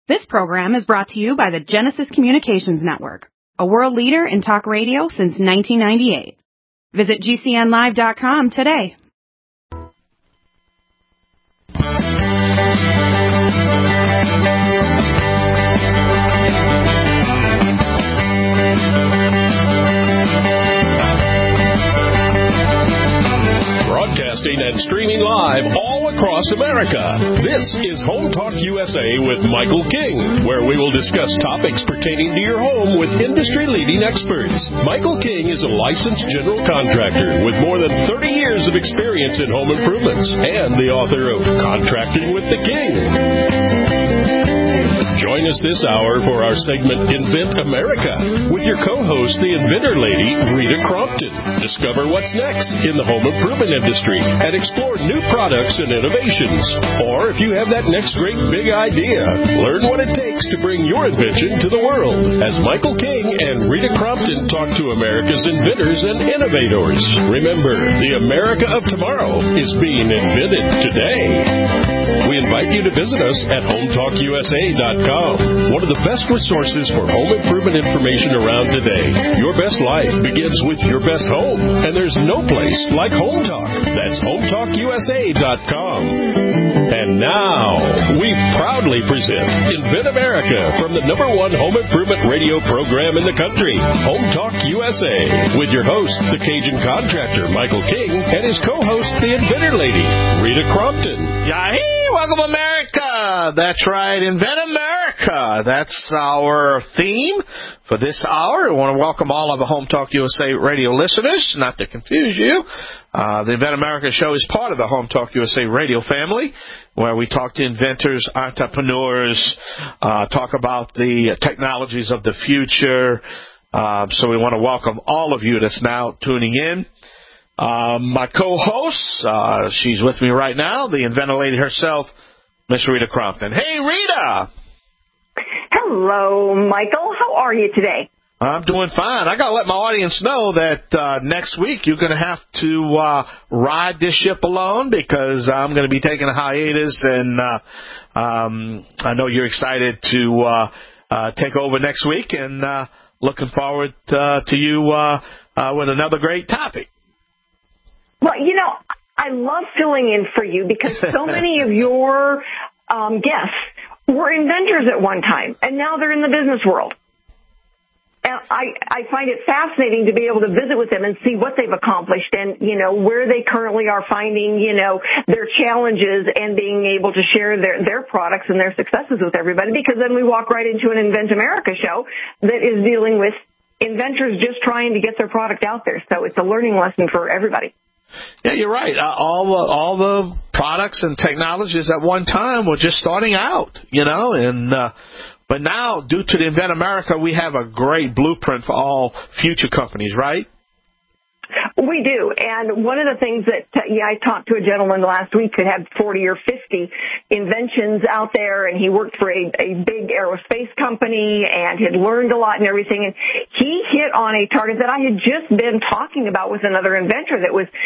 This program is brought to you by the Genesis Communications Network, a world leader in talk radio since 1998. Visit GCNlive.com today. Broadcasting and streaming live all across America. This is Home Talk USA with Michael King, where we will discuss topics pertaining to your home with industry-leading experts. Michael King is a licensed general contractor with more than 30 years of experience in home improvements and the author of Contracting with the King. Join us this hour for our segment Invent America with your co-host, the inventor lady, Rita Crompton. Discover what's next in the home improvement industry and explore new products and innovations. Or if you have that next great big idea, learn what it takes to bring your invention to the world as Michael King and Rita Crompton talk to America's inventors and innovators. Remember, the America of tomorrow is being invented today. We invite you to visit us at HomeTalkUSA.com, one of the best resources for home improvement information around today. Your best life begins with your best home, and there's no place like Home Talk. That's HomeTalkUSA.com. And now, we proudly present Invent America from the #1 home improvement radio program in the country, Home Talk USA, with your host, the Cajun contractor, Michael King, and his co-host, the inventor lady, Rita Crompton. Yahee! Welcome, America! That's right, Invent America. That's our theme for this hour. I want to welcome all of the Home Talk USA radio listeners, not to confuse you. The Invent America show is part of the Home Talk USA radio family, where we talk to inventors, entrepreneurs, talk about the technologies of the future. So we want to welcome all of you that's now tuning in. My co-host, she's with me right now, the inventor lady herself, Miss Rita Crompton. Hey, Rita! Hello, Michael. How are you today? I'm doing fine. I got to let my audience know that next week you're going to have to ride this ship alone because I'm going to be taking a hiatus, and I know you're excited to take over next week, and looking forward to you with another great topic. Well, you know, I love filling in for you because so many of your guests were inventors at one time, and now they're in the business world. And I find it fascinating to be able to visit with them and see what they've accomplished and, you know, where they currently are finding, you know, their challenges and being able to share their products and their successes with everybody, because then we walk right into an Invent America show that is dealing with inventors just trying to get their product out there. So it's a learning lesson for everybody. Yeah, you're right. All the products and technologies at one time were just starting out, you know, and but now, due to the Invent America, we have a great blueprint for all future companies, right? We do, and one of the things that, I talked to a gentleman last week who had 40 or 50 inventions out there, and he worked for a big aerospace company and had learned a lot and everything, and he hit on a target that I had just been talking about with another inventor that was,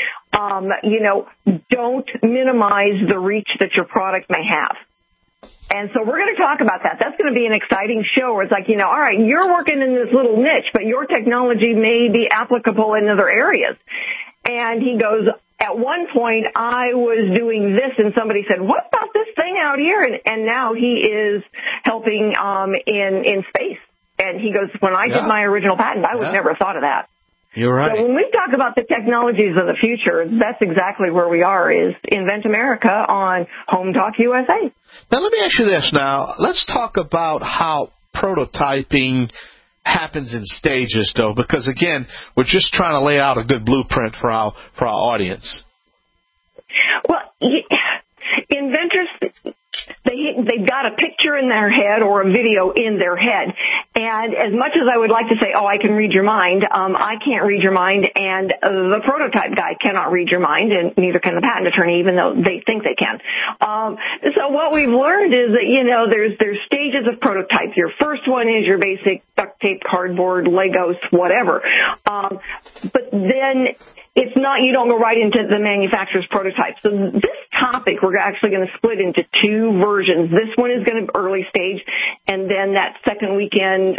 don't minimize the reach that your product may have. And so we're going to talk about that. That's going to be an exciting show where it's like, all right, you're working in this little niche, but your technology may be applicable in other areas. And he goes, at one point I was doing this and somebody said, what about this thing out here? And now he is helping in space. And he goes, when I did my original patent, I would never have thought of that. You're right. So when we talk about the technologies of the future, that's exactly where we are, is Invent America on Home Talk USA. Now, let me ask you this now. Let's talk about how prototyping happens in stages, though, because, again, we're just trying to lay out a good blueprint for our audience. Well, inventors, they've got a picture in their head or a video in their head. And as much as I would like to say, I can read your mind, I can't read your mind, and the prototype guy cannot read your mind, and neither can the patent attorney, even though they think they can. So what we've learned is that, there's stages of prototype. Your first one is your basic duct tape, cardboard, Legos, whatever. But then it's not, you don't go right into the manufacturer's prototype. So this topic, we're actually going to split into two versions. This one is going to be early stage, and then that second week in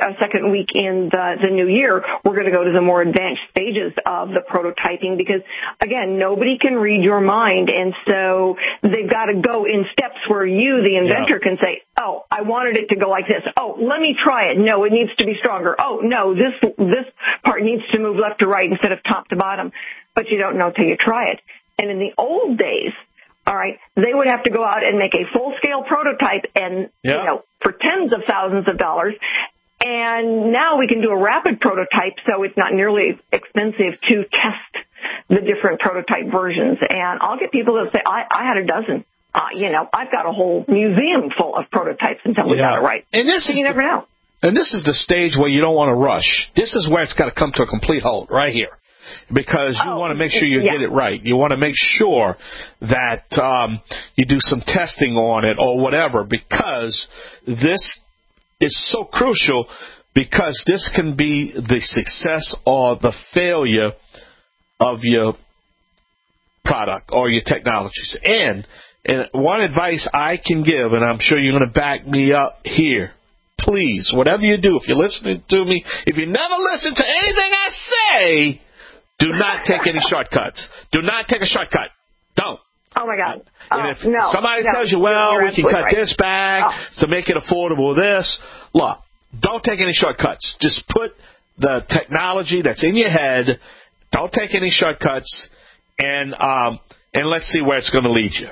the new year, we're going to go to the more advanced stages of the prototyping because, again, nobody can read your mind, and so they've got to go in steps where you, the inventor, can say, oh, I wanted it to go like this. Oh, let me try it. No, it needs to be stronger. Oh, no, this part needs to move left to right instead of top to bottom. But you don't know till you try it. And in the old days, all right, they would have to go out and make a full-scale prototype and, for tens of thousands of dollars. And now we can do a rapid prototype, so it's not nearly expensive to test the different prototype versions. And I'll get people that say, I had a dozen. I've got a whole museum full of prototypes until we got it right. And you never know. And this is the stage where you don't want to rush. This is where it's got to come to a complete halt, right here. Because you want to make sure you get it right. You want to make sure that you do some testing on it or whatever, because this is so crucial, because this can be the success or the failure of your product or your technologies. And one advice I can give, and I'm sure you're going to back me up here, please, whatever you do, if you're listening to me, if you never listen to anything I say, do not take any shortcuts. Do not take a shortcut. Don't. Oh, my God. And if somebody tells you, well, we can cut this back to make it affordable, look, don't take any shortcuts. Just put the technology that's in your head. Don't take any shortcuts, and let's see where it's going to lead you.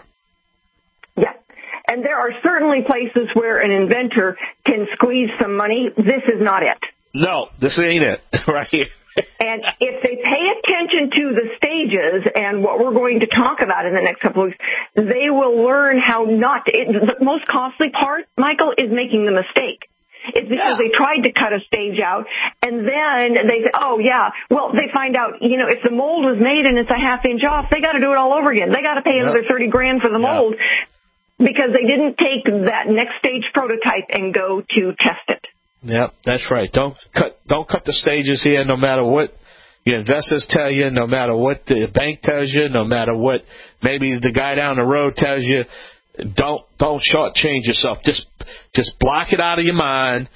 Yeah. And there are certainly places where an inventor can squeeze some money. This is not it. No, this ain't it right here. And if they pay attention to the stages and what we're going to talk about in the next couple of weeks, they will learn how not to. The most costly part, Michael, is making the mistake. It's because they tried to cut a stage out, and then they say, oh, yeah, well, they find out, if the mold was made and it's a half-inch off, they got to do it all over again. They got to pay another $30,000 for the mold because they didn't take that next stage prototype and go to test it. Yeah, that's right. Don't cut the stages here, no matter what your investors tell you, no matter what the bank tells you, no matter what maybe the guy down the road tells you. Don't shortchange yourself. Just block it out of your mind.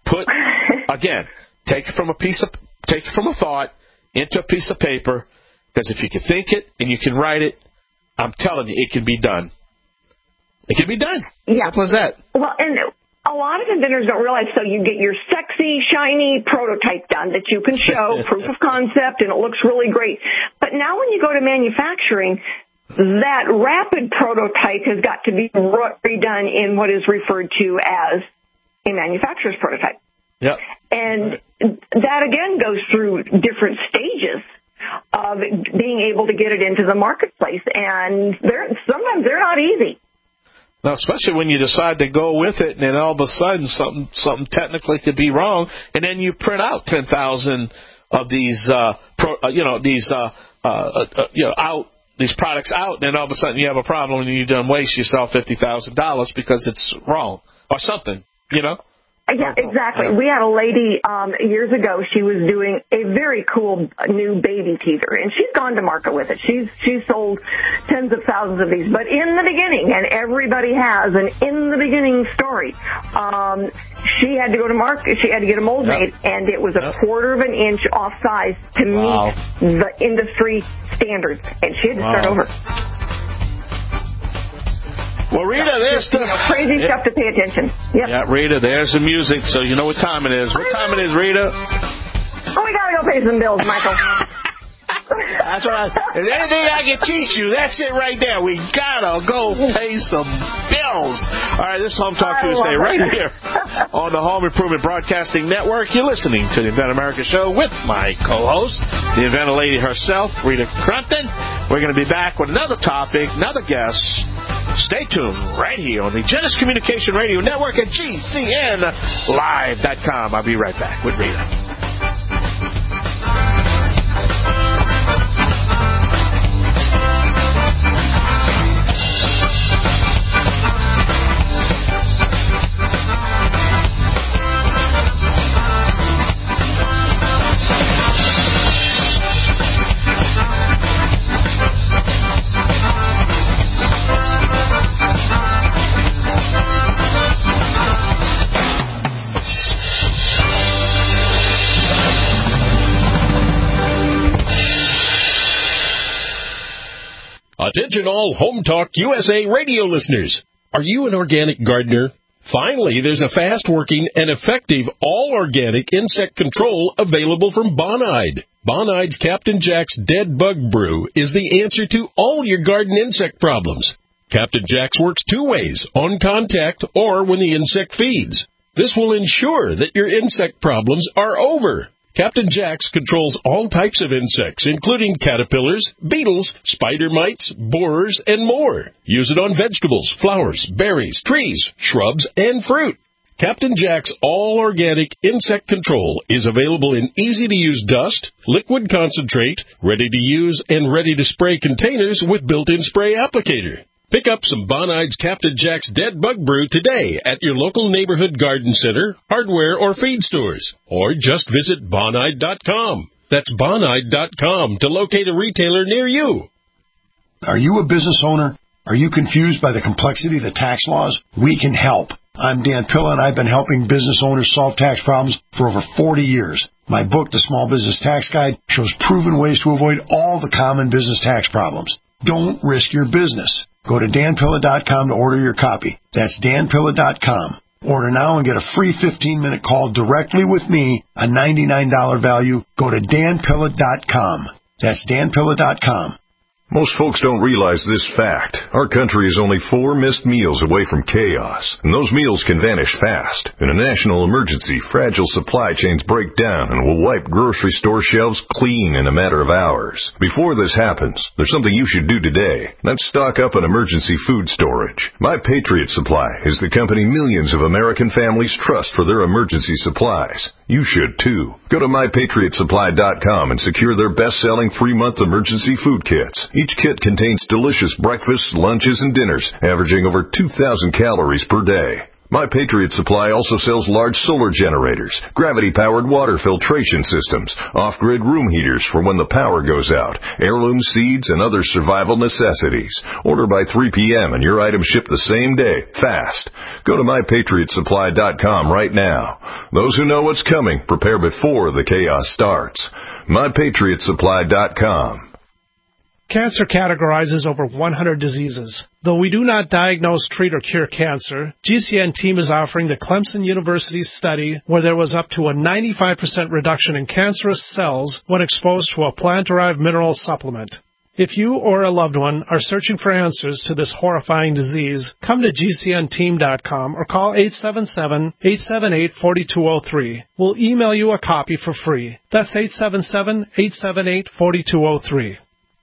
Take it from a thought into a piece of paper, because if you can think it and you can write it, I'm telling you, it can be done. It can be done. Yeah. Simple as that. Well, and a lot of inventors don't realize, so you get your sexy, shiny prototype done that you can show, proof of concept, and it looks really great. But now when you go to manufacturing, that rapid prototype has got to be redone in what is referred to as a manufacturer's prototype. Yep. And that, again, goes through different stages of being able to get it into the marketplace. And sometimes they're not easy. Now, especially when you decide to go with it, and then all of a sudden something technically could be wrong, and then you print out 10,000 of these these products out, and then all of a sudden you have a problem and you done waste yourself $50,000 because it's wrong or something, Yeah, exactly. We had a lady years ago. She was doing a very cool new baby teether, and she's gone to market with it. She's sold tens of thousands of these. But in the beginning, and everybody has an in the beginning story, she had to go to market. She had to get a mold made, and it was a quarter of an inch off size to meet the industry standards, and she had to start over. Well, Rita, there's crazy stuff to pay attention. Yep. Yeah, Rita, there's the music, so you know what time it is. What time it is, Rita? Oh, we got to go pay some bills, Michael. That's right. If anything I can teach you, that's it right there. We got to go pay some bills. All right, this is Home Talk USA right here on the Home Improvement Broadcasting Network. You're listening to the Invent America Show with my co-host, the inventor lady herself, Rita Crumpton. We're going to be back with another topic, another guest. Stay tuned right here on the Genesis Communication Radio Network at GCNlive.com. I'll be right back with Rita. Attention all Home Talk USA radio listeners. Are you an organic gardener? Finally, there's a fast-working and effective all-organic insect control available from Bonide. Bonide's Captain Jack's Dead Bug Brew is the answer to all your garden insect problems. Captain Jack's works two ways, on contact or when the insect feeds. This will ensure that your insect problems are over. Captain Jack's controls all types of insects, including caterpillars, beetles, spider mites, borers, and more. Use it on vegetables, flowers, berries, trees, shrubs, and fruit. Captain Jack's all-organic insect control is available in easy-to-use dust, liquid concentrate, ready-to-use and ready-to-spray containers with built-in spray applicator. Pick up some Bonide's Captain Jack's Dead Bug Brew today at your local neighborhood garden center, hardware, or feed stores. Or just visit Bonide.com. That's Bonide.com to locate a retailer near you. Are you a business owner? Are you confused by the complexity of the tax laws? We can help. I'm Dan Pilla, and I've been helping business owners solve tax problems for over 40 years. My book, The Small Business Tax Guide, shows proven ways to avoid all the common business tax problems. Don't risk your business. Go to danpilla.com to order your copy. That's danpilla.com. Order now and get a free 15-minute call directly with me, a $99 value. Go to danpilla.com. That's danpilla.com. Most folks don't realize this fact. Our country is only 4 missed meals away from chaos, and those meals can vanish fast. In a national emergency, fragile supply chains break down and will wipe grocery store shelves clean in a matter of hours. Before this happens, there's something you should do today. That's stock up on emergency food storage. My Patriot Supply is the company millions of American families trust for their emergency supplies. You should, too. Go to MyPatriotSupply.com and secure their best-selling 3-month emergency food kits. Each kit contains delicious breakfasts, lunches, and dinners, averaging over 2,000 calories per day. My Patriot Supply also sells large solar generators, gravity-powered water filtration systems, off-grid room heaters for when the power goes out, heirloom seeds, and other survival necessities. Order by 3 p.m. and your items ship the same day, fast. Go to MyPatriotSupply.com right now. Those who know what's coming prepare before the chaos starts. MyPatriotSupply.com. Cancer categorizes over 100 diseases. Though we do not diagnose, treat, or cure cancer, GCN team is offering the Clemson University study where there was up to a 95% reduction in cancerous cells when exposed to a plant-derived mineral supplement. If you or a loved one are searching for answers to this horrifying disease, come to GCNteam.com or call 877-878-4203. We'll email you a copy for free. That's 877-878-4203.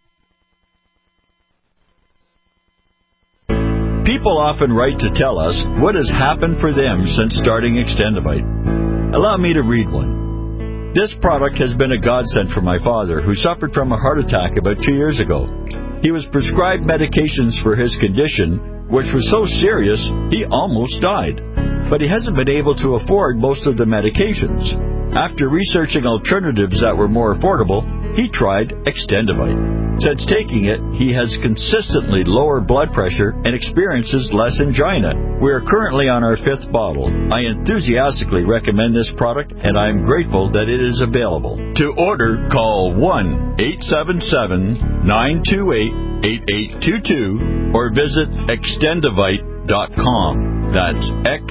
People often write to tell us what has happened for them since starting Extendivite. Allow me to read one. This product has been a godsend for my father, who suffered from a heart attack about 2 years ago. He was prescribed medications for his condition, which was so serious he almost died. But he hasn't been able to afford most of the medications. After researching alternatives that were more affordable, he tried Extendivite. Since taking it, he has consistently lower blood pressure and experiences less angina. We are currently on our 5th bottle. I enthusiastically recommend this product, and I am grateful that it is available. To order, call 1-877-928-8822 or visit Extendivite.com. That's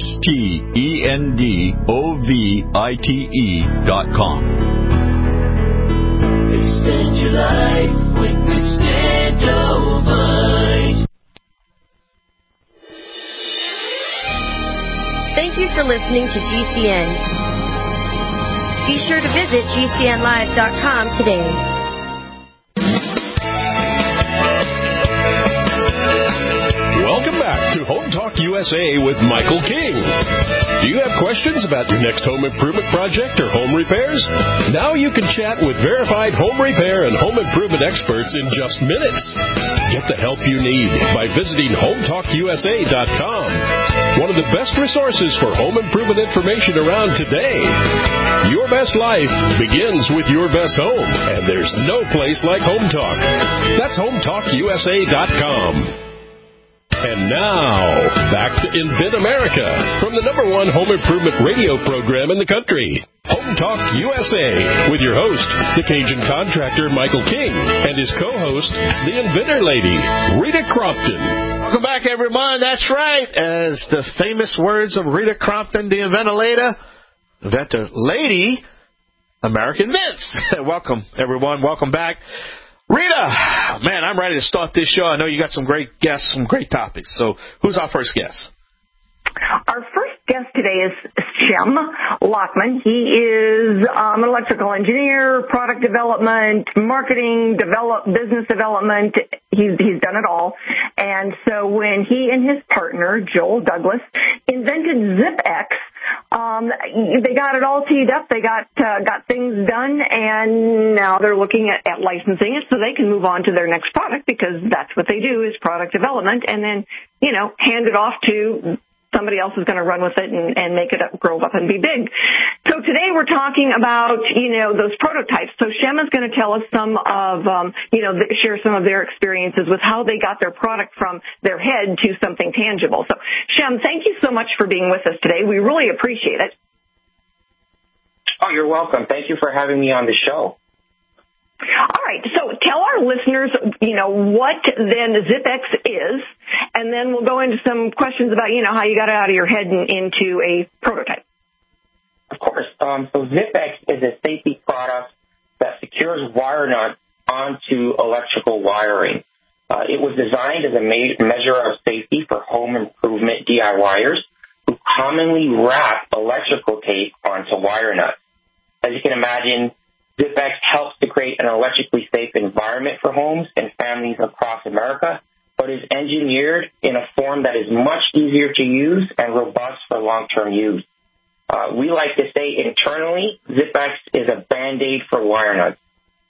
Extendovite.com. Extend your life with Extendovite. Thank you for listening to GCN. Be sure to visit GCNlive.com today. Welcome back to Home Talk USA with Michael King. Do you have questions about your next home improvement project or home repairs? Now you can chat with verified home repair and home improvement experts in just minutes. Get the help you need by visiting HomeTalkUSA.com. One of the best resources for home improvement information around today. Your best life begins with your best home, and there's no place like Home Talk. That's HomeTalkUSA.com. And now, back to Invent America from the #1 home improvement radio program in the country, Home Talk USA, with your host, the Cajun contractor Michael King, and his co-host, the Inventor Lady, Rita Crompton. Welcome back, everyone. That's right. As the famous words of Rita Crompton, the Inventor Lady, American Vince. Welcome, everyone. Welcome back. Rita, man, I'm ready to start this show. I know you got some great guests, some great topics. So who's our first guest? Our first guest today is Shem Lockman. He is an electrical engineer, product development, marketing, business development. He's done it all. And so when he and his partner, Joel Douglas, invented ZipX, they got it all teed up. They got things done, and now they're looking at licensing it so they can move on to their next product, because that's what they do, is product development, and then, hand it off to somebody else is going to run with it and make it grow up and be big. So today we're talking about, those prototypes. So Shem is going to tell us share some of their experiences with how they got their product from their head to something tangible. So Shem, thank you so much for being with us today. We really appreciate it. Oh, you're welcome. Thank you for having me on the show. All right, so tell our listeners, what then ZipX is, and then we'll go into some questions about, how you got it out of your head and into a prototype. Of course. So ZipX is a safety product that secures wire nuts onto electrical wiring. It was designed as a measure of safety for home improvement DIYers who commonly wrap electrical tape onto wire nuts. As you can imagine, ZipX helps to create an electrically safe environment for homes and families across America, but is engineered in a form that is much easier to use and robust for long-term use. We like to say internally, ZipX is a Band-Aid for wire nuts.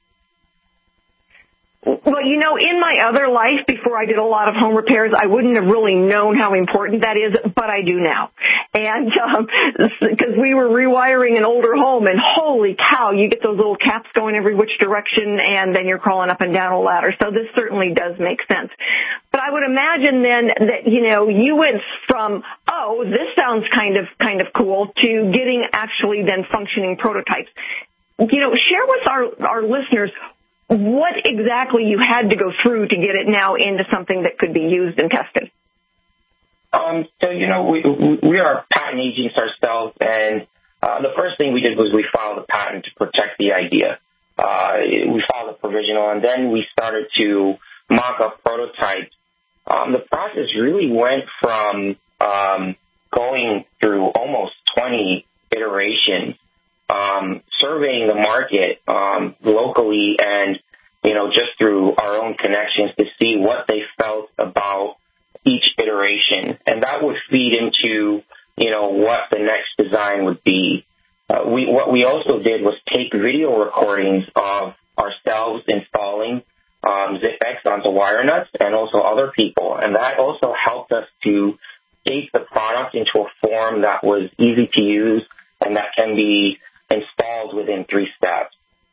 Well, in my other life, before I did a lot of home repairs, I wouldn't have really known how important that is, but I do now. And because we were rewiring an older home, and holy cow, you get those little caps going every which direction, and then you're crawling up and down a ladder. So this certainly does make sense. But I would imagine then that, you went from, this sounds kind of cool, to getting actually then functioning prototypes. Share with our listeners what exactly you had to go through to get it now into something that could be used and tested. We are patent agents ourselves, and the first thing we did was we filed a patent to protect the idea. We filed a provisional, and then we started to mock up prototypes. The process really went from going through almost 20 iterations, surveying the market locally and, just through our own connections to see what they felt about each iteration. And that would feed into, what the next design would be. What we also did was take video recordings of ourselves installing ZipX onto wire nuts and also other people. And that also helped us to shape the product into a form that was easy to use and that can be installed within 3 steps.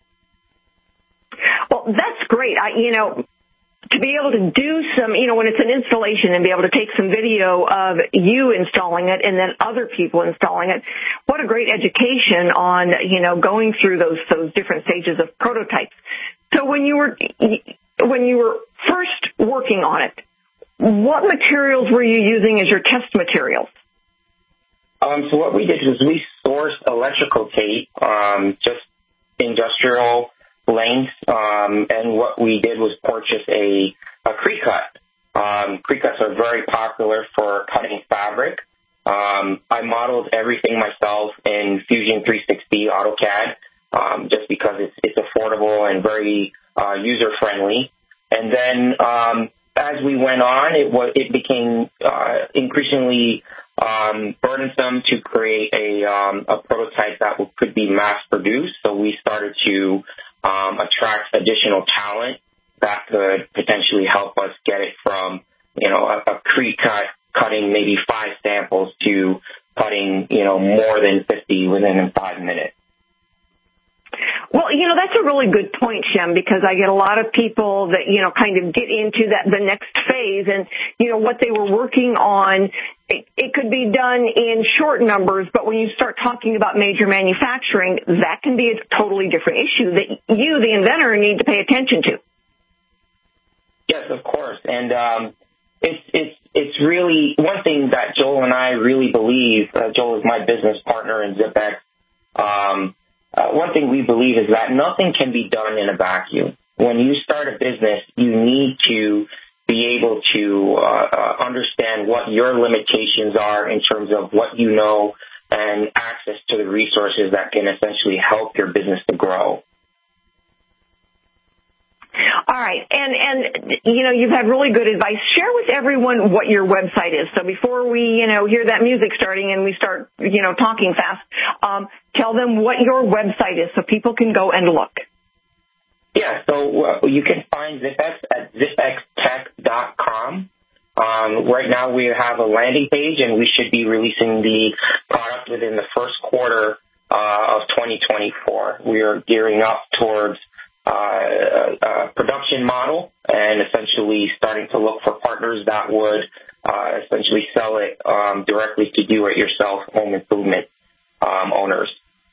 Well, that's great. To be able to do some, when it's an installation and be able to take some video of you installing it and then other people installing it, what a great education on, going through those different stages of prototypes. So when you were first working on it, what materials were you using as your test materials? So what we did was we sourced electrical tape, just industrial lengths, and what we did was purchase a Cricut. Cricuts are very popular for cutting fabric. I modeled everything myself in Fusion 360 AutoCAD, just because it's affordable and very user-friendly. And then as we went on, it became increasingly burdensome to create a prototype that could be mass-produced. So we started to attract additional talent that could potentially help us get it from, a Cricut cutting maybe 5 samples to cutting, more than 50 within 5 minutes. Well, that's a really good point, Shem, because I get a lot of people that, kind of get into the next phase and, what they were working on, it could be done in short numbers, but when you start talking about major manufacturing, that can be a totally different issue that you, the inventor, need to pay attention to. Yes, of course. And it's really one thing that Joel and I really believe. Joel is my business partner in ZipX. One thing we believe is that nothing can be done in a vacuum. When you start a business, you need to be able to understand what your limitations are in terms of what you know and access to the resources that can essentially help your business to grow. All right. And you've had really good advice. Share with everyone what your website is. So before we, hear that music starting and we start, talking fast, tell them what your website is so people can go and look. Yeah. So you can find ZipX at zipxtech.com. Right now we have a landing page and we should be releasing the product within the first quarter of 2024. We are gearing up towards a production model and essentially starting to look for partners that would essentially sell it directly to do-it-yourself home improvement owners.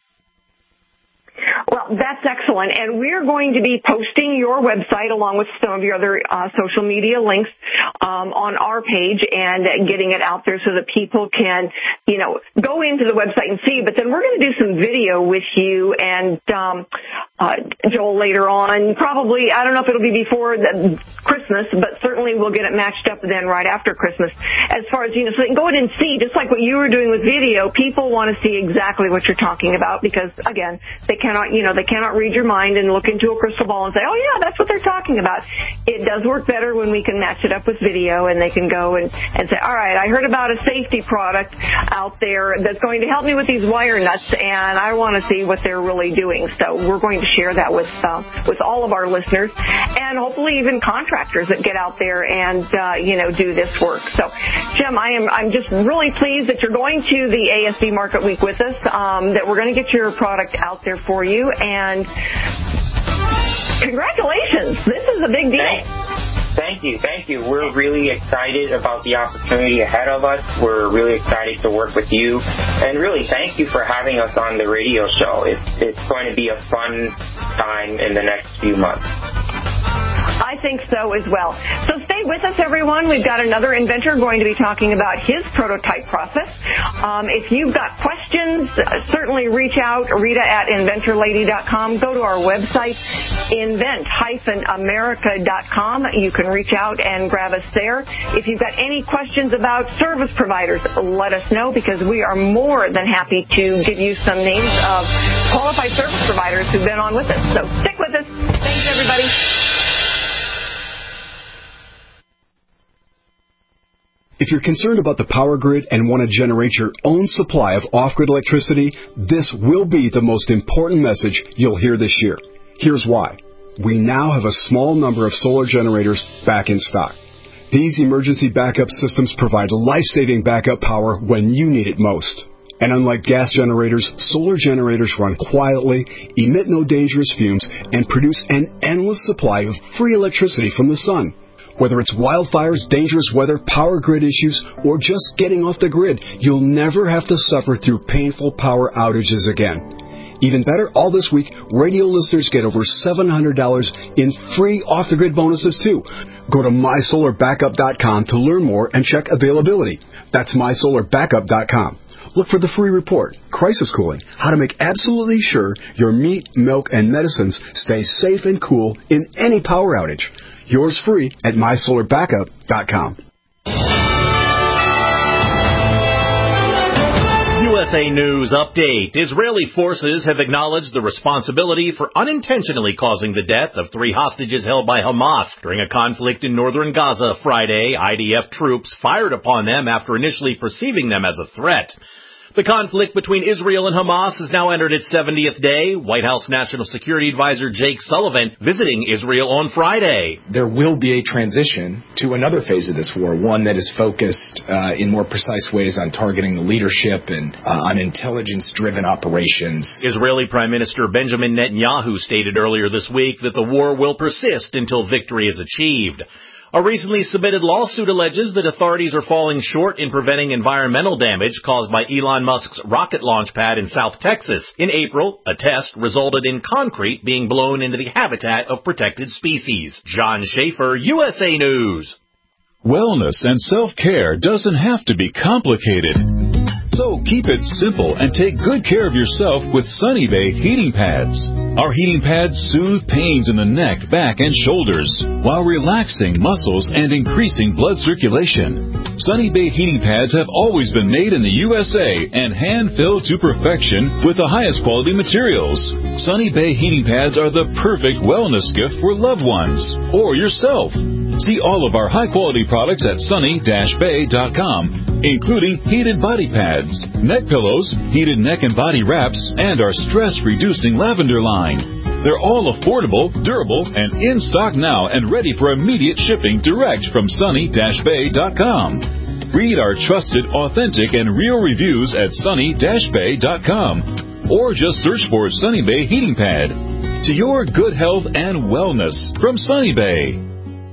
Well, that's excellent. And we're going to be posting your website along with some of your other social media links on our page and getting it out there so that people can, go into the website and see. But then we're going to do some video with you and Joel later on. Probably, I don't know if it'll be before Christmas, but certainly we'll get it matched up then right after Christmas. As far as, so they can go in and see, just like what you were doing with video, people want to see exactly what you're talking about because, again, they cannot read your mind and look into a crystal ball and say, oh, yeah, that's what they're talking about. It does work better when we can match it up with video and they can go and say, all right, I heard about a safety product out there that's going to help me with these wire nuts, and I want to see what they're really doing. So we're going to share that with all of our listeners and hopefully even contractors that get out there and, do this work. So, Jim, I'm just really pleased that you're going to the ASD Market Week with us, that we're going to get your product out there for you, and congratulations. This is a big deal. Thank you. We're really excited about the opportunity ahead of us. We're really excited to work with you, and really thank you for having us on the radio show. It's going to be a fun time in the next few months. I think so as well. So stay with us, everyone. We've got another inventor going to be talking about his prototype process. If you've got questions, certainly reach out, Rita at inventorlady.com. Go to our website, invent-america.com. You can reach out and grab us there. If you've got any questions about service providers, let us know because we are more than happy to give you some names of qualified service providers who've been on with us. So stick with us. Thanks, everybody. If you're concerned about the power grid and want to generate your own supply of off-grid electricity, this will be the most important message you'll hear this year. Here's why. We now have a small number of solar generators back in stock. These emergency backup systems provide life-saving backup power when you need it most. And unlike gas generators, solar generators run quietly, emit no dangerous fumes, and produce an endless supply of free electricity from the sun. Whether it's wildfires, dangerous weather, power grid issues, or just getting off the grid, you'll never have to suffer through painful power outages again. Even better, all this week, radio listeners get over $700 in free off-the-grid bonuses, too. Go to mysolarbackup.com to learn more and check availability. That's mysolarbackup.com. Look for the free report, Crisis Cooling, how to make absolutely sure your meat, milk, and medicines stay safe and cool in any power outage. Yours free at mysolarbackup.com. USA News Update. Israeli forces have acknowledged the responsibility for unintentionally causing the death of 3 hostages held by Hamas during a conflict in northern Gaza Friday. IDF troops fired upon them after initially perceiving them as a threat. The conflict between Israel and Hamas has now entered its 70th day. White House National Security Advisor Jake Sullivan visiting Israel on Friday. There will be a transition to another phase of this war, one that is focused in more precise ways on targeting the leadership and on intelligence-driven operations. Israeli Prime Minister Benjamin Netanyahu stated earlier this week that the war will persist until victory is achieved. A recently submitted lawsuit alleges that authorities are falling short in preventing environmental damage caused by Elon Musk's rocket launch pad in South Texas. In April, a test resulted in concrete being blown into the habitat of protected species. John Schaefer, USA News. Wellness and self-care doesn't have to be complicated. So keep it simple and take good care of yourself with Sunny Bay heating pads. Our heating pads soothe pains in the neck, back, and shoulders while relaxing muscles and increasing blood circulation. Sunny Bay heating pads have always been made in the USA and hand-filled to perfection with the highest quality materials. Sunny Bay heating pads are the perfect wellness gift for loved ones or yourself. See all of our high-quality products at sunny-bay.com, including heated body pads, neck pillows, heated neck and body wraps, and our stress-reducing lavender line. They're all affordable, durable, and in stock now and ready for immediate shipping direct from sunny-bay.com. Read our trusted, authentic, and real reviews at sunny-bay.com, or just search for Sunny Bay Heating Pad. To your good health and wellness from Sunny Bay.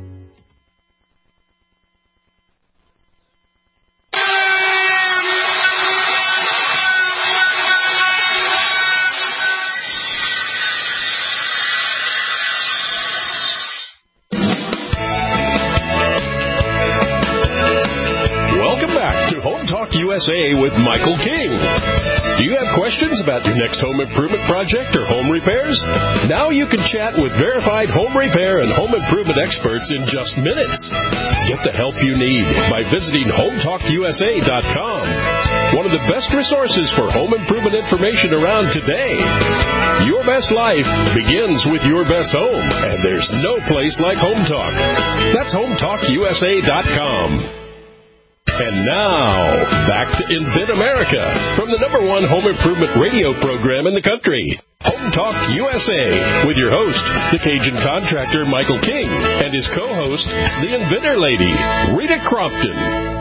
USA with Michael King. Do you have questions about your next home improvement project or home repairs? Now you can chat with verified home repair and home improvement experts in just minutes. Get the help you need by visiting HomeTalkUSA.com. One of the best resources for home improvement information around today. Your best life begins with your best home, and there's no place like Home Talk. That's HomeTalkUSA.com. And now, back to Invent America from the #1 home improvement radio program in the country, Home Talk USA, with your host, the Cajun contractor Michael King, and his co-host, the Inventor Lady, Rita Crompton.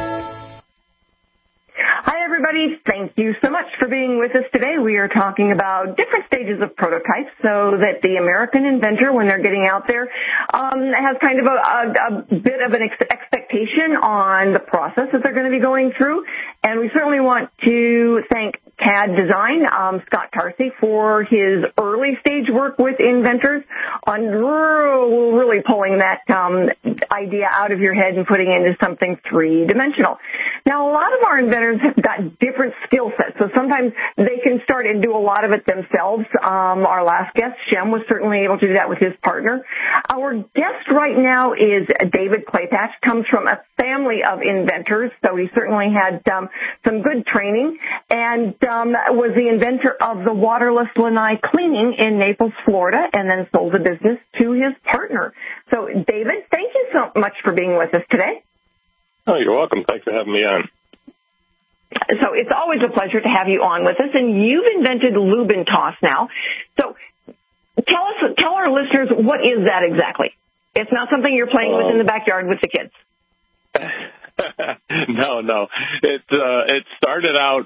Hi, everybody. Thank you so much for being with us today. We are talking about different stages of prototypes so that the American inventor, when they're getting out there, has kind of a bit of an expectation on the process that they're going to be going through. And we certainly want to thank CAD Design, Scott Tarsi, for his early stage work with inventors on really pulling that idea out of your head and putting it into something three-dimensional. Now, a lot of our inventors have got different skill sets, so sometimes they can start and do a lot of it themselves. Our last guest, Shem, was certainly able to do that with his partner. Our guest right now is David Claypatch, comes from a family of inventors, so he certainly had some good training, and was the inventor of the waterless lanai cleaning in Naples, Florida, and then sold the business to his partner. So, David, thank you so much for being with us today. Oh, you're welcome. Thanks for having me on. So it's always a pleasure to have you on with us, and you've invented Lubintoss now. So tell our listeners, what is that exactly? It's not something you're playing with in the backyard with the kids. No. It started out,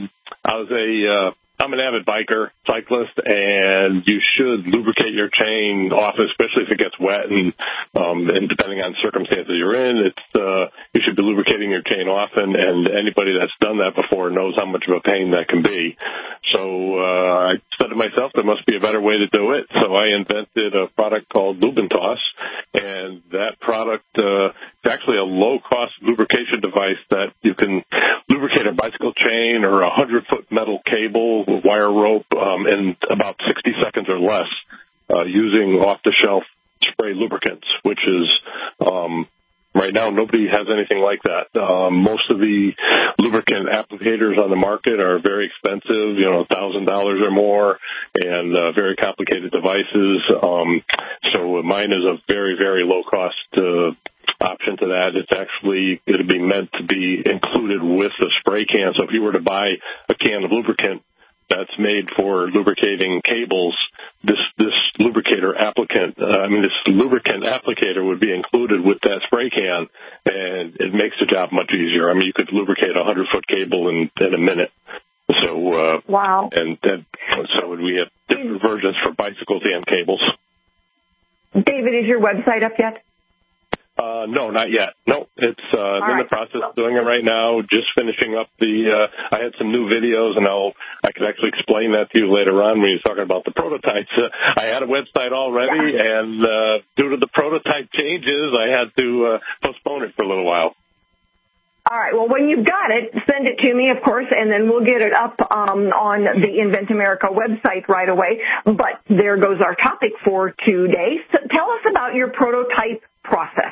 I'm an avid biker, cyclist, and you should lubricate your chain often, especially if it gets wet, and depending on circumstances you're in, you should be lubricating your chain often, and anybody that's done that before knows how much of a pain that can be. So I said to myself, there must be a better way to do it, so I invented a product called Lubintoss, and that product is actually a low-cost lubrication device that you can lubricate a bicycle chain or a 100-foot metal cable with wire rope in about 60 seconds or less using off-the-shelf spray lubricants, which is right now nobody has anything like that. Most of the lubricant applicators on the market are very expensive, $1,000 or more, and very complicated devices. So mine is a very, very low-cost option to that. It's actually going to be meant to be included with the spray can. So if you were to buy a can of lubricant that's made for lubricating cables, this lubricant applicator would be included with that spray can, and it makes the job much easier. I mean, you could lubricate a 100-foot cable in a minute. So wow. So we have different versions for bicycles and cables. David, is your website up yet? No, not yet. No, it's in the process of doing it right now. Just finishing up I had some new videos, and I can actually explain that to you later on when you're talking about the prototypes. I had a website already, and due to the prototype changes, I had to postpone it for a little while. All right. Well, when you've got it, send it to me, of course, and then we'll get it up on the Invent America website right away. But there goes our topic for today. So tell us about your prototype process.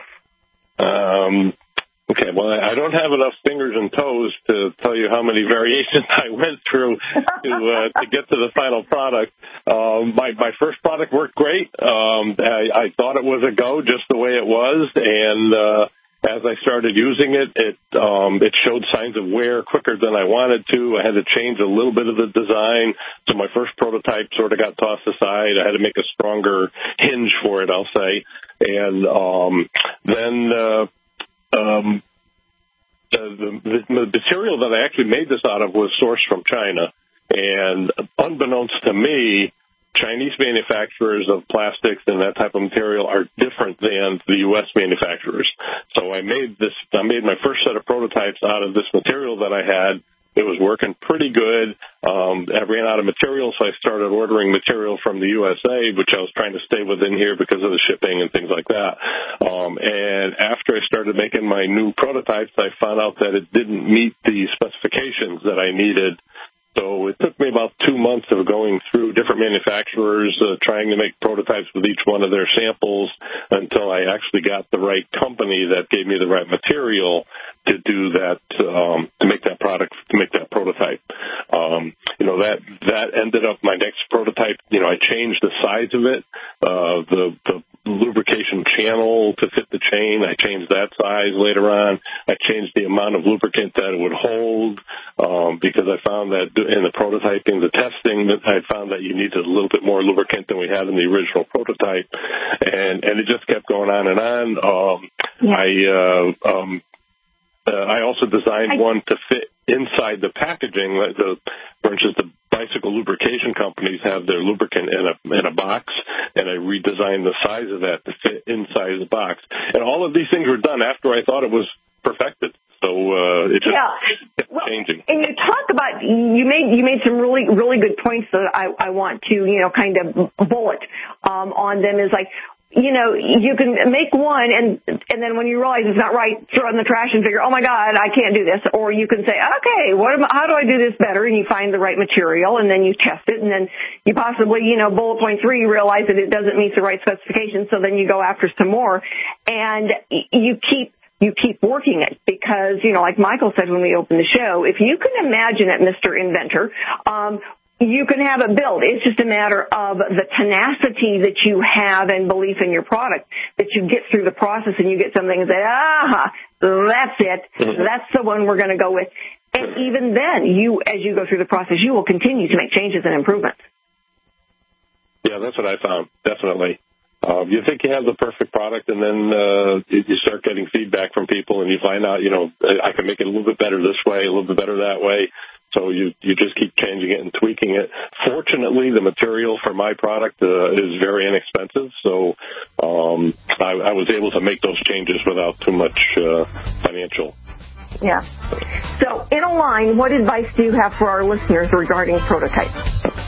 Okay, well, I don't have enough fingers and toes to tell you how many variations I went through to get to the final product. My first product worked great. I thought it was a go just the way it was, and as I started using it showed signs of wear quicker than I wanted to. I had to change a little bit of the design, so my first prototype sort of got tossed aside. I had to make a stronger hinge for it, I'll say. And then the material that I actually made this out of was sourced from China. And unbeknownst to me, Chinese manufacturers of plastics and that type of material are different than the U.S. manufacturers. So I made my first set of prototypes out of this material that I had. It was working pretty good. I ran out of material, so I started ordering material from the USA, which I was trying to stay within here because of the shipping and things like that. And after I started making my new prototypes, I found out that it didn't meet the specifications that I needed. So it took me about 2 months of going through different manufacturers, trying to make prototypes with each one of their samples until I actually got the right company that gave me the right material to do that, to make that product, to make that prototype. That ended up my next prototype. I changed the size of it, the lubrication channel to fit the chain. I changed that size later on. I changed the amount of lubricant that it would hold, because I found that in the prototyping, the testing, I found that you needed a little bit more lubricant than we had in the original prototype. And it just kept going on and on. I also designed one to fit inside the packaging. For instance, the bicycle lubrication companies have their lubricant in a box, and I redesigned the size of that to fit inside the box. And all of these things were done after I thought it was perfected. So it just kept changing. And you talk about you made some really good points that I want to kind of bullet on them. Is like, you can make one and then when you realize it's not right, throw it in the trash and figure, oh my God, I can't do this. Or you can say, okay, how do I do this better? And you find the right material and then you test it, and then you possibly, bullet point 3, you realize that it doesn't meet the right specifications. So then you go after some more, and you keep working it, because, like Michael said when we opened the show, if you can imagine it, Mr. Inventor, you can have it built. It's just a matter of the tenacity that you have and belief in your product, that you get through the process and you get something and say, that's it. That's the one we're going to go with. And even then, as you go through the process, you will continue to make changes and improvements. Yeah, that's what I found, definitely. You think you have the perfect product, and then you start getting feedback from people, and you find out, I can make it a little bit better this way, a little bit better that way. So you just keep changing it and tweaking it. Fortunately, the material for my product is very inexpensive, so I was able to make those changes without too much financial. Yeah. So, in a line, what advice do you have for our listeners regarding prototypes?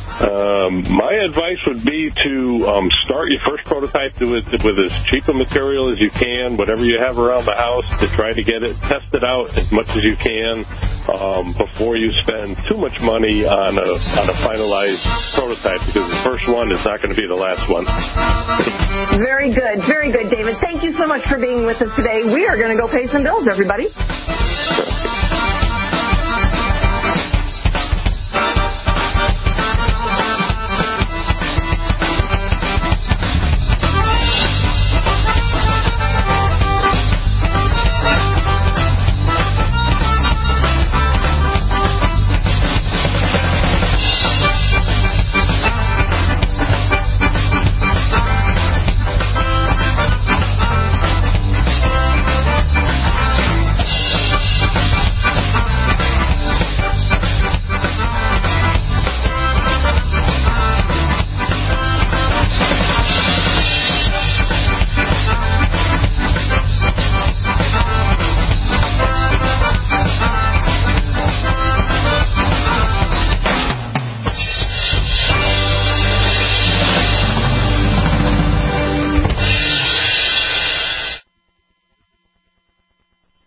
My advice would be to start your first prototype with as cheap a material as you can, whatever you have around the house, to try to get it tested out as much as you can before you spend too much money on a finalized prototype, because the first one is not going to be the last one. Very good, David. Thank you so much for being with us today. We are going to go pay some bills, everybody.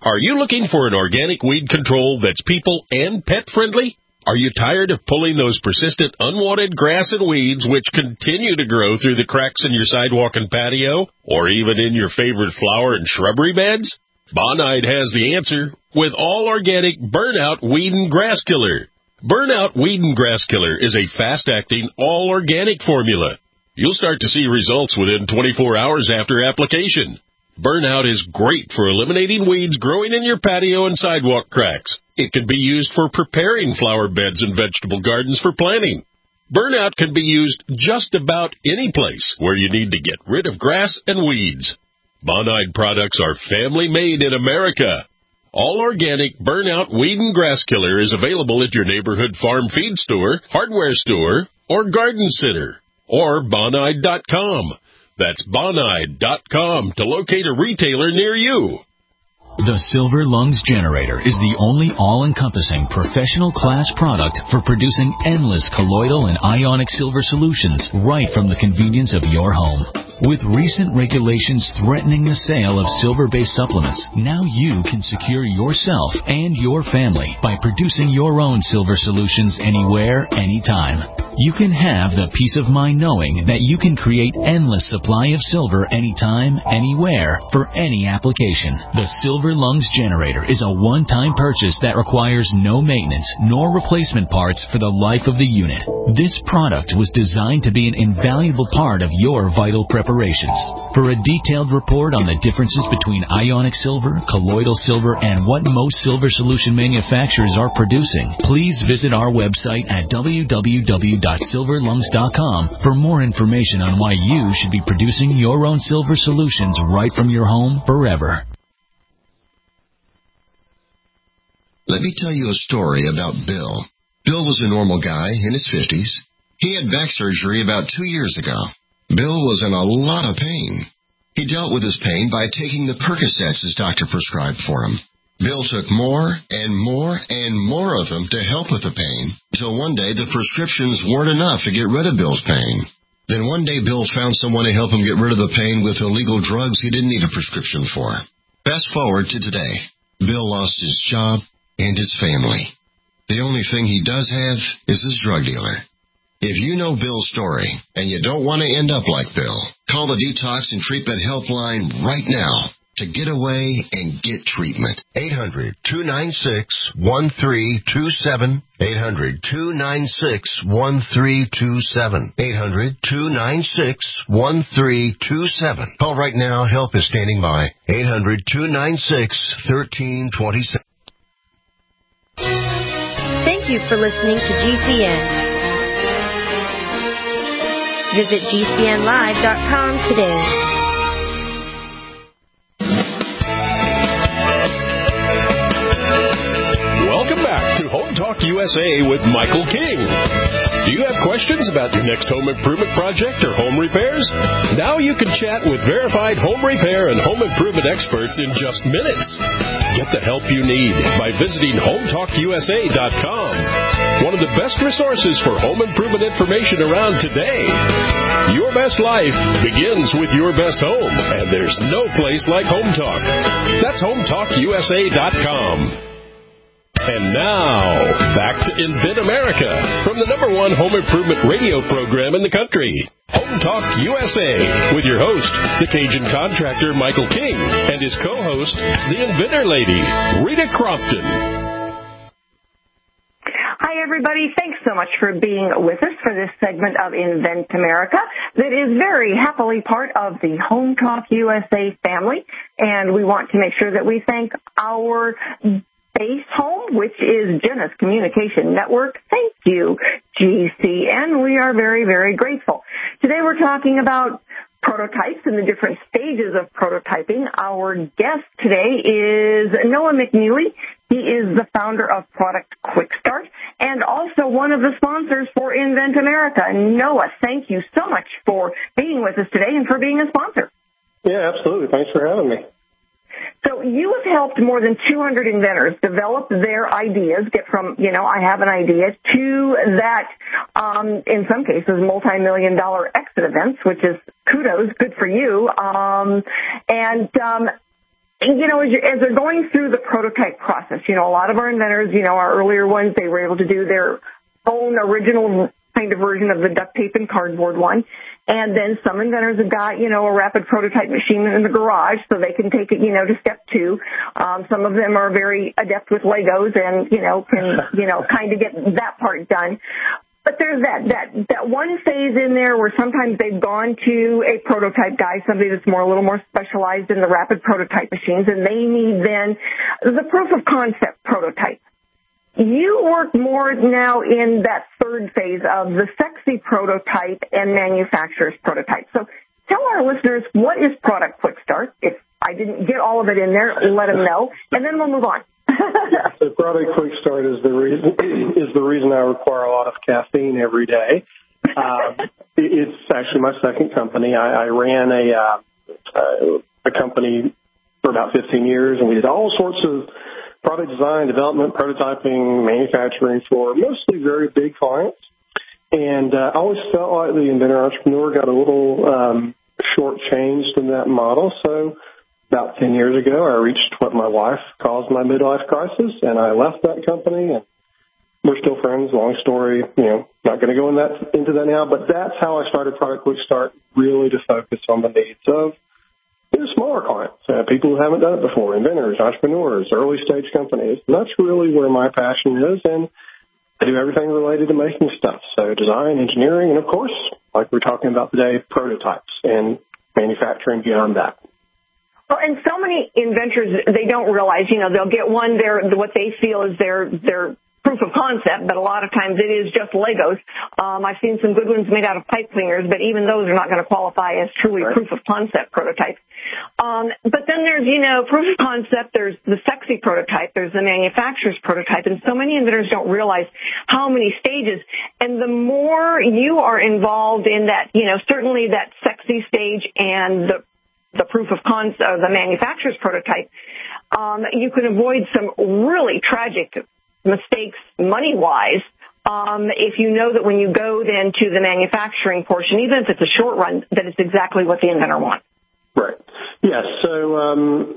Are you looking for an organic weed control that's people and pet friendly? Are you tired of pulling those persistent unwanted grass and weeds which continue to grow through the cracks in your sidewalk and patio, or even in your favorite flower and shrubbery beds? Bonide has the answer with all-organic Burnout Weed and Grass Killer. Burnout Weed and Grass Killer is a fast-acting, all-organic formula. You'll start to see results within 24 hours after application. Burnout is great for eliminating weeds growing in your patio and sidewalk cracks. It can be used for preparing flower beds and vegetable gardens for planting. Burnout can be used just about any place where you need to get rid of grass and weeds. Bonide products are family-made in America. All-organic Burnout Weed and Grass Killer is available at your neighborhood farm feed store, hardware store, or garden center, or Bonide.com. That's Bonide.com to locate a retailer near you. The Silver Lungs Generator is the only all-encompassing professional class product for producing endless colloidal and ionic silver solutions right from the convenience of your home. With recent regulations threatening the sale of silver-based supplements, now you can secure yourself and your family by producing your own silver solutions anywhere, anytime. You can have the peace of mind knowing that you can create endless supply of silver anytime, anywhere, for any application. The Silver Lungs Generator is a one-time purchase that requires no maintenance nor replacement parts for the life of the unit. This product was designed to be an invaluable part of your vital preparations. For a detailed report on the differences between ionic silver, colloidal silver, and what most silver solution manufacturers are producing, please visit our website at www.silverlungs.com for more information on why you should be producing your own silver solutions right from your home forever. Let me tell you a story about Bill. Bill was a normal guy in his 50s. He had back surgery about 2 years ago. Bill was in a lot of pain. He dealt with his pain by taking the Percocets his doctor prescribed for him. Bill took more and more and more of them to help with the pain, until one day the prescriptions weren't enough to get rid of Bill's pain. Then one day Bill found someone to help him get rid of the pain with illegal drugs he didn't need a prescription for. Fast forward to today. Bill lost his job and his family. The only thing he does have is his drug dealer. If you know Bill's story and you don't want to end up like Bill, call the Detox and Treatment Helpline right now to get away and get treatment. 800-296-1327. 800-296-1327. 800-296-1327. Call right now. Help is standing by. 800-296-1327. Thank you for listening to GCN. Visit GCNlive.com today. Welcome back to Home Talk USA with Michael King. Do you have questions about your next home improvement project or home repairs? Now you can chat with verified home repair and home improvement experts in just minutes. Get the help you need by visiting HomeTalkUSA.com. One of the best resources for home improvement information around today. Your best life begins with your best home, and there's no place like Home Talk. That's HomeTalkUSA.com. And now, back to Invent America from the #1 home improvement radio program in the country, Home Talk USA, with your host, the Cajun contractor Michael King, and his co-host, the Inventor Lady, Rita Crompton. Hi, everybody. Thanks so much for being with us for this segment of Invent America that is very happily part of the Home Talk USA family. And we want to make sure that we thank our base home, which is Genesis Communication Network. Thank you, GCN. We are very, very grateful. Today we're talking about prototypes and the different stages of prototyping. Our guest today is Noah McNeely. He is the founder of Product Quick Start and also one of the sponsors for Invent America. Noah, thank you so much for being with us today and for being a sponsor. Yeah, absolutely. Thanks for having me. So you have helped more than 200 inventors develop their ideas, get from, I have an idea, to that, in some cases, multi-million-dollar exit events, which is kudos, good for you. as they're going through the prototype process, a lot of our inventors, our earlier ones, they were able to do their own original kind of version of the duct tape and cardboard one. And then some inventors have got, a rapid prototype machine in the garage so they can take it, to step 2. Some of them are very adept with Legos and, can, kind of get that part done. But there's that one phase in there where sometimes they've gone to a prototype guy, somebody that's a little more specialized in the rapid prototype machines, and they need then the proof of concept prototype. You work more now in that third phase of the sexy prototype and manufacturer's prototype. So tell our listeners, what is Product Quick Start? If I didn't get all of it in there, let them know, and then we'll move on. So Product Quick Start is the reason I require a lot of caffeine every day. It's actually my second company. I ran a company for about 15 years, and we did all sorts of product design, development, prototyping, manufacturing for mostly very big clients. And I always felt like the inventor entrepreneur got a little shortchanged in that model. So about 10 years ago, I reached what my wife calls my midlife crisis, and I left that company, and we're still friends. Long story, not going to go into that now, but that's how I started Product Quick Start, really to focus on the needs of smaller clients, people who haven't done it before, inventors, entrepreneurs, early-stage companies. And that's really where my passion is, and I do everything related to making stuff. So design, engineering, and, of course, like we're talking about today, prototypes and manufacturing beyond that. Well, and so many inventors, they don't realize, they'll get one, what they feel is their proof of concept, but a lot of times it is just Legos. I've seen some good ones made out of pipe cleaners, but even those are not going to qualify as truly proof of concept prototypes. But then there's, proof of concept, there's the sexy prototype, there's the manufacturer's prototype, and so many inventors don't realize how many stages. And the more you are involved in that, certainly that sexy stage and the proof of concept, the manufacturer's prototype, you can avoid some really tragic mistakes money-wise if you know that when you go then to the manufacturing portion, even if it's a short run, that it's exactly what the inventor wants. Right. Yes. So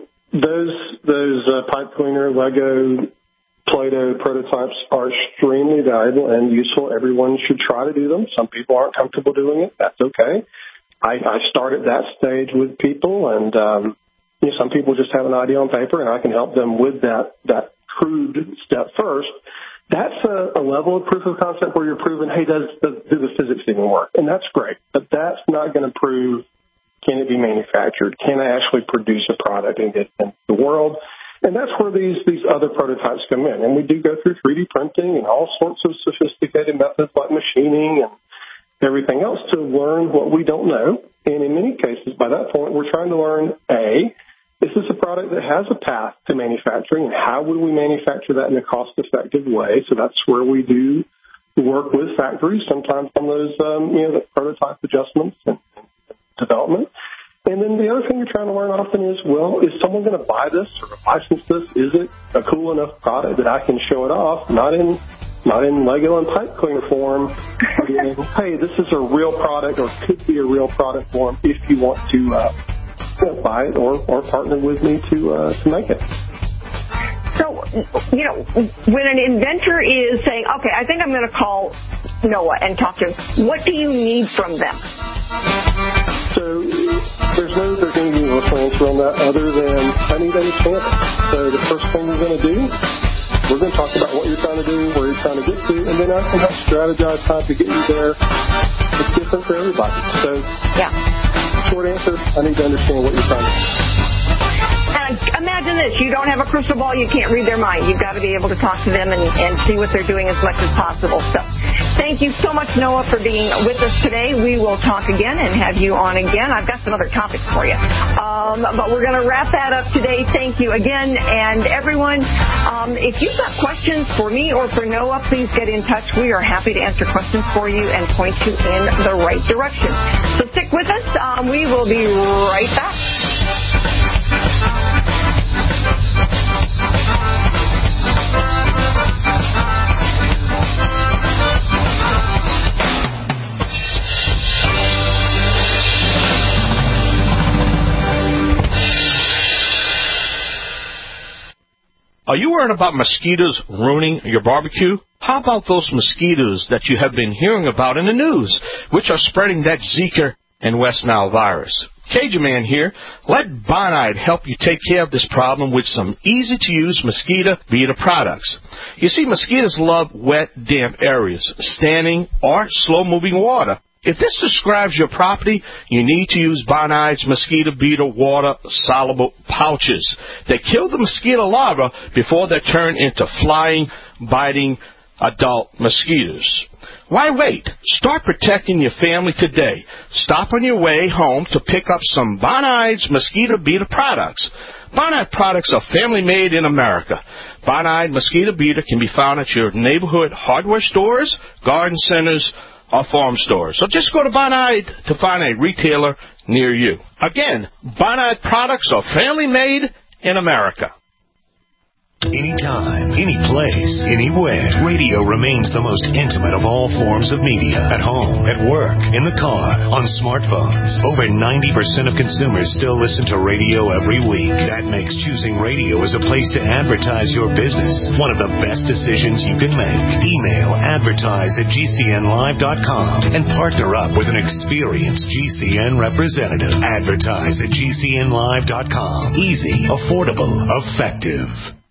those pipe cleaner, Lego, Play-Doh prototypes are extremely valuable and useful. Everyone should try to do them. Some people aren't comfortable doing it. That's okay. I start at that stage with people, and some people just have an idea on paper, and I can help them with that crude step first. That's a level of proof of concept where you're proving, hey, do the physics even work? And that's great, but that's not going to prove, can it be manufactured? Can I actually produce a product and get it into the world? And that's where these other prototypes come in. And we do go through 3D printing and all sorts of sophisticated methods like machining and everything else to learn what we don't know. And in many cases, by that point, we're trying to learn, is this a product that has a path to manufacturing, and how would we manufacture that in a cost-effective way? So that's where we do work with factories, sometimes on those, the prototype adjustments and development. And then the other thing you're trying to learn often is, well, is someone going to buy this or license this? Is it a cool enough product that I can show it off, not in Lego and pipe cleaner form, being, hey, this is a real product or could be a real product form if you want to buy it or partner with me to make it. So, when an inventor is saying, okay, I think I'm going to call Noah and talk to him, what do you need from them? So there's no answer on that other than I need understanding. So the first thing we're going to do, we're going to talk about what you're trying to do, where you're trying to get to, and then I can help strategize how to get you there. It's different for everybody. So, short answer, I need to understand what you're trying to do. And imagine this, you don't have a crystal ball, you can't read their mind. You've got to be able to talk to them and see what they're doing as much as possible. So thank you so much, Noah, for being with us today. We will talk again and have you on again. I've got some other topics for you. But we're going to wrap that up today. Thank you again. And everyone, if you've got questions for me or for Noah, please get in touch. We are happy to answer questions for you and point you in the right direction. So stick with us. We will be right back. Are you worried about mosquitoes ruining your barbecue? How about those mosquitoes that you have been hearing about in the news, which are spreading that Zika and West Nile virus? Cajun Man here. Let Bonide help you take care of this problem with some easy-to-use mosquito beater products. You see, mosquitoes love wet, damp areas, standing or slow-moving water. If this describes your property, you need to use Bonide's mosquito beater water-soluble pouches. They kill the mosquito larvae before they turn into flying, biting adult mosquitoes. Why wait? Start protecting your family today. Stop on your way home to pick up some Bonide's mosquito beater products. Bonide products are family-made in America. Bonide mosquito beater can be found at your neighborhood hardware stores, garden centers, or farm stores. So just go to Bonide to find a retailer near you. Again, Bonide products are family-made in America. Anytime, any place, anywhere, radio remains the most intimate of all forms of media. At home, at work, in the car, on smartphones. Over 90% of consumers still listen to radio every week. That makes choosing radio as a place to advertise your business one of the best decisions you can make. Email advertise@gcnlive.com and partner up with an experienced GCN representative. Advertise@gcnlive.com. Easy, affordable, effective.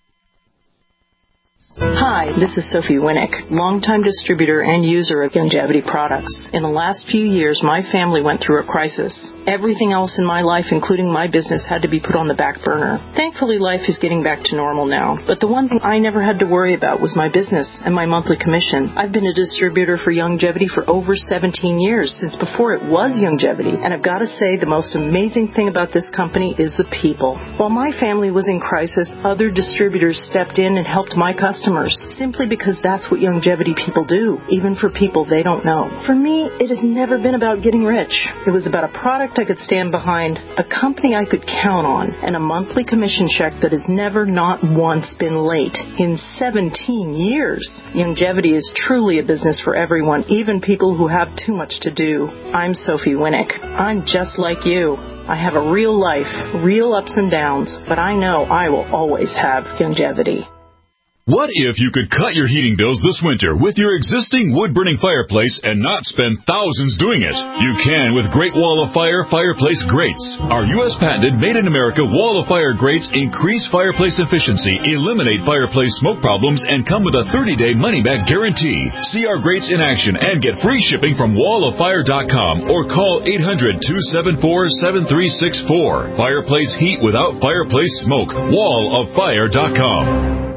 Hi, this is Sophie Winnick, longtime distributor and user of Youngevity products. In the last few years, my family went through a crisis. Everything else in my life, including my business, had to be put on the back burner. Thankfully, life is getting back to normal now. But the one thing I never had to worry about was my business and my monthly commission. I've been a distributor for Youngevity for over 17 years, since before it was Youngevity. And I've got to say, the most amazing thing about this company is the people. While my family was in crisis, other distributors stepped in and helped my customers, simply because that's what Youngevity people do, even for people they don't know. For me, it has never been about getting rich. It was about a product I could stand behind, a company I could count on, and a monthly commission check that has never not once been late in 17 years. Youngevity is truly a business for everyone, even people who have too much to do. I'm Sophie Winnick. I'm just like you. I have a real life, real ups and downs, but I know I will always have Youngevity. What if you could cut your heating bills this winter with your existing wood-burning fireplace and not spend thousands doing it? You can with Great Wall of Fire fireplace grates. Our U.S. patented made-in-America Wall of Fire grates increase fireplace efficiency, eliminate fireplace smoke problems, and come with a 30-day money-back guarantee. See our grates in action and get free shipping from walloffire.com or call 800-274-7364. Fireplace heat without fireplace smoke. walloffire.com.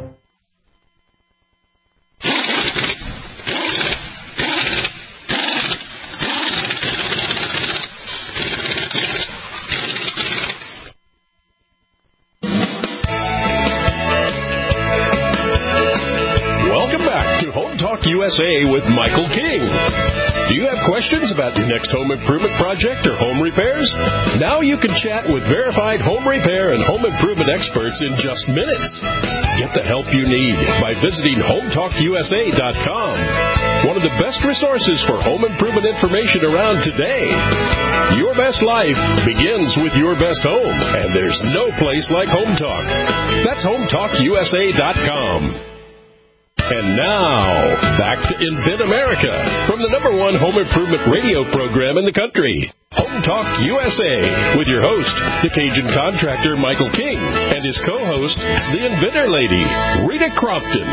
USA with Michael King. Do you have questions about your next home improvement project or home repairs? Now you can chat with verified home repair and home improvement experts in just minutes. Get the help you need by visiting HomeTalkUSA.com. One of the best resources for home improvement information around today. Your best life begins with your best home, and there's no place like Home Talk. That's HomeTalkUSA.com. And now, back to Invent America from the #1 home improvement radio program in the country, Home Talk USA, with your host, the Cajun contractor Michael King, and his co-host, the Inventor Lady, Rita Crompton.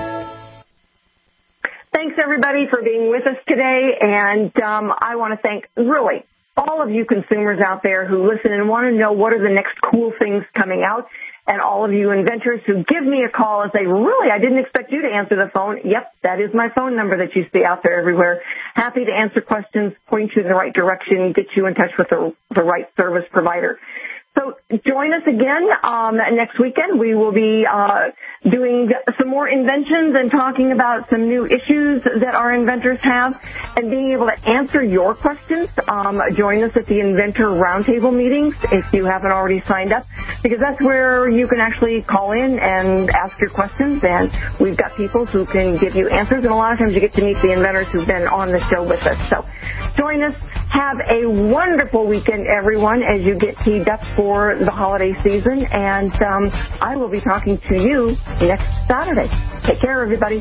Thanks, everybody, for being with us today, and I want to thank, really, all of you consumers out there who listen and want to know what are the next cool things coming out. And all of you inventors who give me a call and say, really, I didn't expect you to answer the phone. Yep, that is my phone number that you see out there everywhere. Happy to answer questions, point you in the right direction, get you in touch with the right service provider. So join us again next weekend. We will be doing some more inventions and talking about some new issues that our inventors have and being able to answer your questions. Join us at the Inventor Roundtable meetings if you haven't already signed up. because that's where you can actually call in and ask your questions, and we've got people who can give you answers, and a lot of times you get to meet the inventors who've been on the show with us. So join us. Have a wonderful weekend, everyone, as you get teed up for the holiday season, and I will be talking to you next Saturday. Take care, everybody.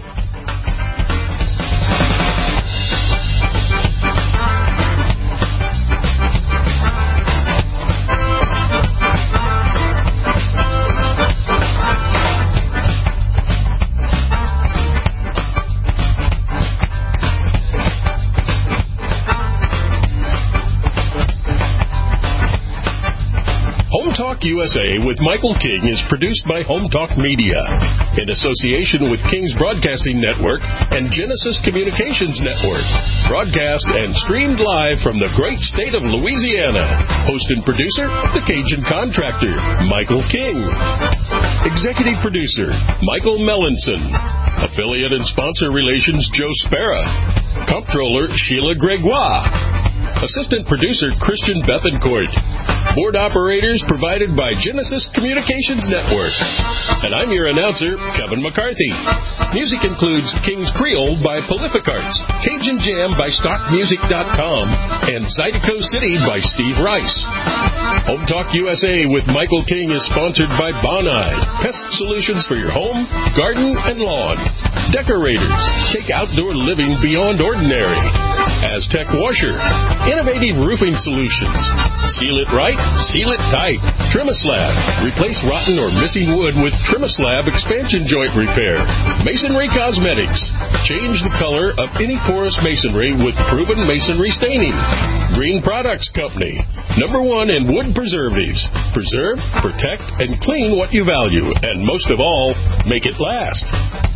Talk USA with Michael King is produced by Home Talk Media in association with King's Broadcasting Network and Genesis Communications Network. Broadcast and streamed live from the great state of Louisiana. Host and producer, the Cajun Contractor, Michael King. Executive producer, Michael Mellinson. Affiliate and sponsor relations, Joe Spera. Comptroller, Sheila Gregoire. Assistant producer, Christian Bethencourt. Board operators provided by Genesis Communications Network. And I'm your announcer, Kevin McCarthy. Music includes King's Creole by Prolific Arts, Cajun Jam by StockMusic.com, and Zydeco City by Steve Rice. Home Talk USA with Michael King is sponsored by Bonide, pest solutions for your home, garden, and lawn. Decorators, take outdoor living beyond ordinary. Aztec Washer, innovative roofing solutions. Seal it right, seal it tight. Trimislab, replace rotten or missing wood with Trimislab expansion joint repair. Masonry Cosmetics, change the color of any porous masonry with proven masonry staining. Green Products Company, #1 in wood preservatives. Preserve, protect, and clean what you value, and most of all, make it last.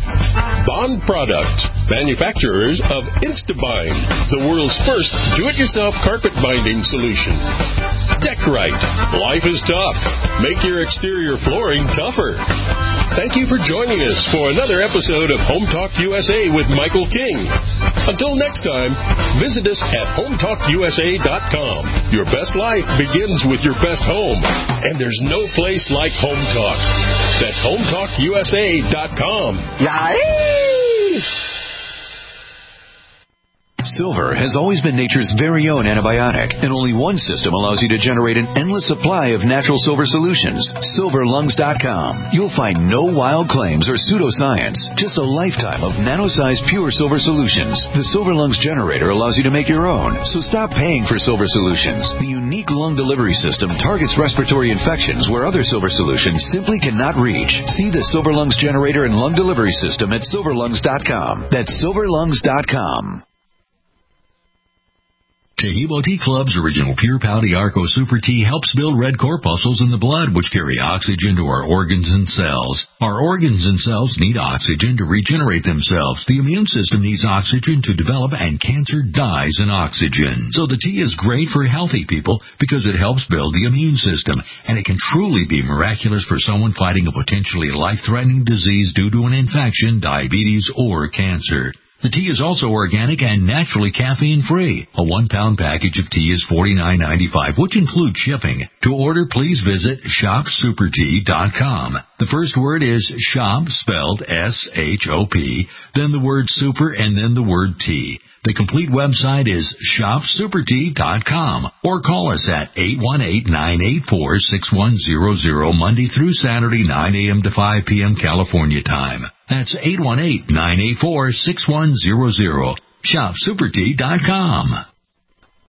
Bond Products, manufacturers of Instabind, the world's first do-it-yourself carpet binding solution. Deckrite, life is tough. Make your exterior flooring tougher. Thank you for joining us for another episode of Home Talk USA with Michael King. Until next time, visit us at HomeTalkUSA.com. Your best life begins with your best home, and there's no place like Home Talk. That's HomeTalkUSA.com. Yay! Silver has always been nature's very own antibiotic, and only one system allows you to generate an endless supply of natural silver solutions. SilverLungs.com. You'll find no wild claims or pseudoscience, just a lifetime of nano-sized pure silver solutions. The Silver Lungs generator allows you to make your own, so stop paying for silver solutions. The unique lung delivery system targets respiratory infections where other silver solutions simply cannot reach. See the Silver Lungs generator and lung delivery system at SilverLungs.com. That's SilverLungs.com. Taheebo Tea Club's original Pure Pau Arco Super Tea helps build red corpuscles in the blood, which carry oxygen to our organs and cells. Our organs and cells need oxygen to regenerate themselves. The immune system needs oxygen to develop, and cancer dies in oxygen. So the tea is great for healthy people because it helps build the immune system, and it can truly be miraculous for someone fighting a potentially life-threatening disease due to an infection, diabetes, or cancer. The tea is also organic and naturally caffeine-free. A 1-pound package of tea is $49.95, which includes shipping. To order, please visit ShopSuperTea.com. The first word is shop, spelled S-H-O-P, then the word super, and then the word tea. The complete website is ShopSuperTea.com, or call us at 818-984-6100, Monday through Saturday, 9 a.m. to 5 p.m. California time. That's 818-984-6100. ShopSuperTea.com.